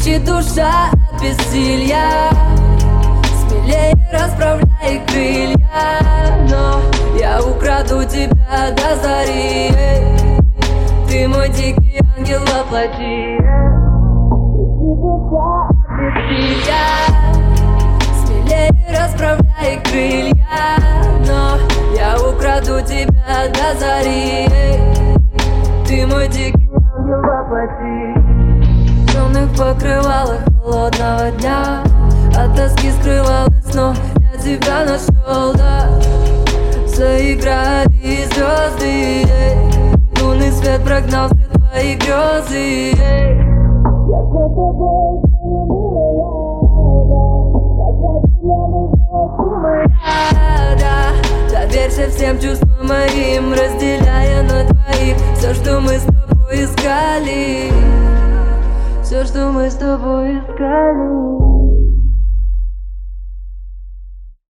Кричит душа от бессилья, смелее расправляй крылья. Но я украду тебя до зари, ты мой дикий ангел во плоти. Смелее расправляй крылья, но я украду тебя до зари, ты мой дикий ангел во плоти. В темных покрывалах холодного дня от тоски скрывалась, но я тебя нашел, да. Заиграли звезды, лунный свет прогнал все твои грезы. Я за тобой, доверься всем чувствам моим, разделяя на двоих все, что мы с тобой искали, все, что мы с тобой искали.